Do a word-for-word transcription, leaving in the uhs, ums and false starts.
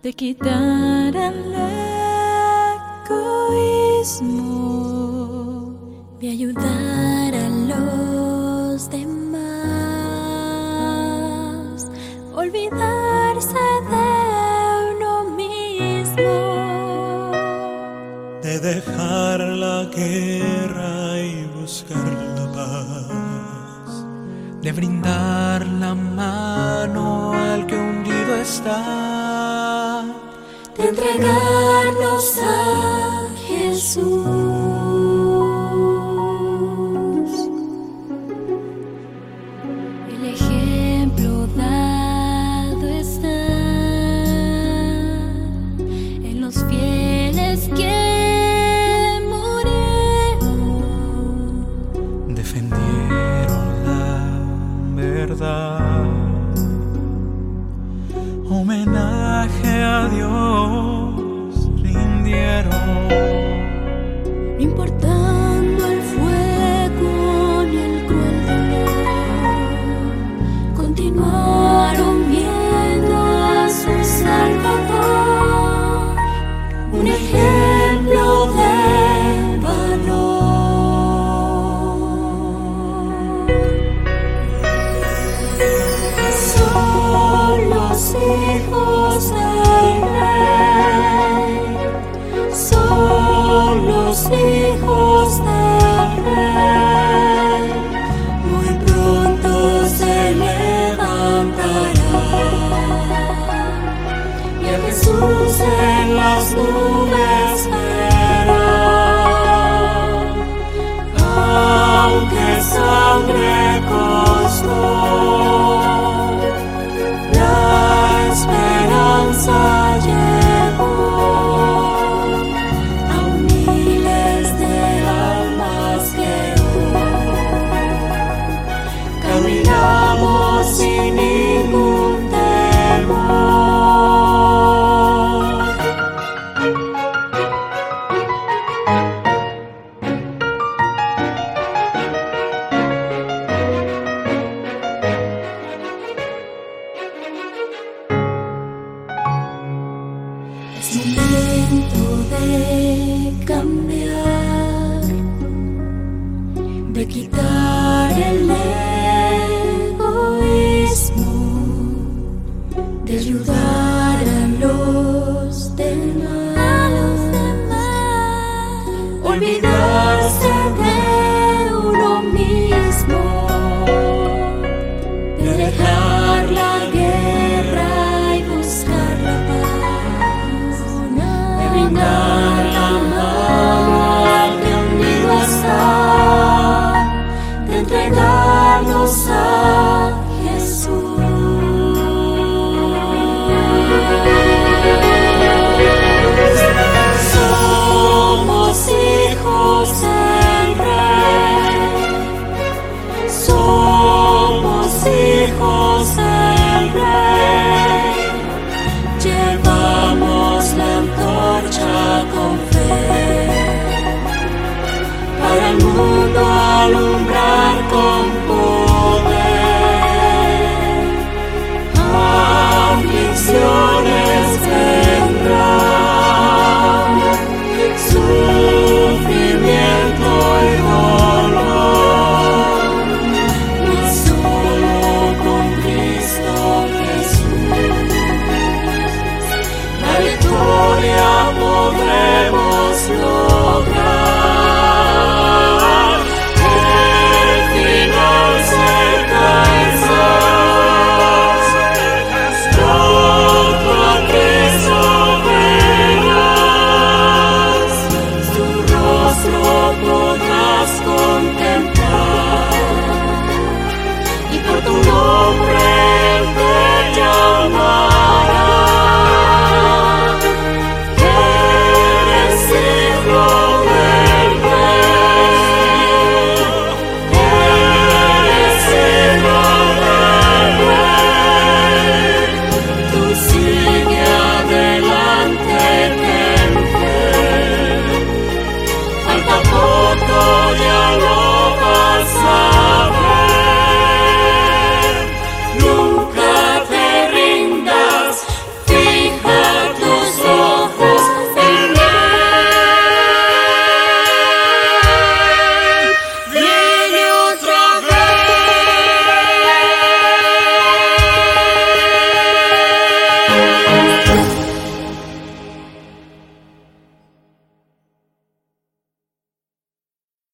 de quitar el egoísmo, de ayudar a los demás, olvidarse de uno mismo, de dejar la guerra y buscar la paz, de brindar la mano al que hundido está, de entregarnos a Jesús. El ejemplo dado está en los fieles que murieron, defendieron la verdad, homenaje a Dios rindieron, no importando el fuego ni el cruel dolor, continuaron viendo a su Salvador, un ejemplo de valor. Son los hijos del Rey, son los hijos del Rey, muy pronto se levantarán y a Jesús en las nubes verán, aunque sangre costó, la esperanza llegó a miles de almas que hoy caminamos sin ningún temor. Es momento de cambiar, de quitar el egoísmo, de ayudar a los demás, a los demás, olvidarse de uno mismo, de dejar la guerra y buscar la paz, de brindar la mano al que hundido está, de entregarnos a Jesús. Somos hijos del Rey, somos hijos del Rey, llevamos la antorcha con fe para el mundo alumbrar con poder. Aflicciones vendrán, sufrimiento y dolor, mas solo con Cristo Jesús la victoria podremos lograr.